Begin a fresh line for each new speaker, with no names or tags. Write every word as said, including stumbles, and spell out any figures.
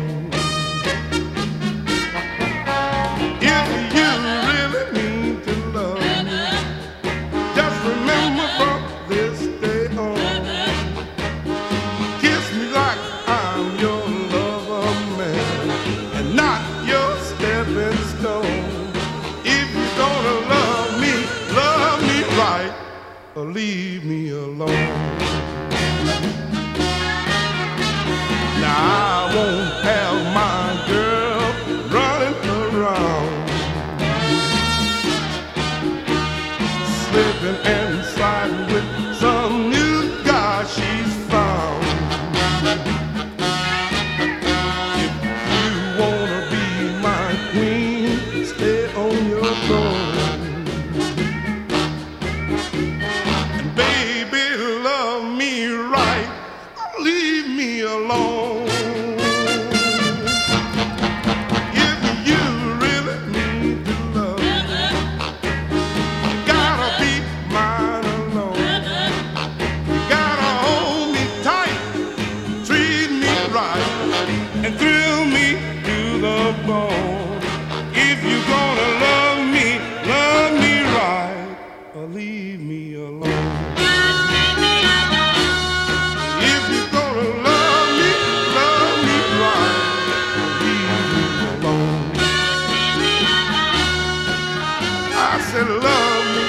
If you really mean to love me, just remember from this day on, kiss me like I'm your lover man and not your stepping stone. If you're gonna love me, love me right, or leave me alone. Now I won't have my girl running around, slipping and sliding with some new guy she's found. If you wanna be my queen, stay on your throne. And baby, love me right, leave me alone. If you really need to love me, you gotta be mine alone. You gotta hold me tight, treat me right, and thrill me to the bone. If you're gonna love me, love me right, or leave me alone. If you're gonna love me, love me right, or leave me alone. I said love me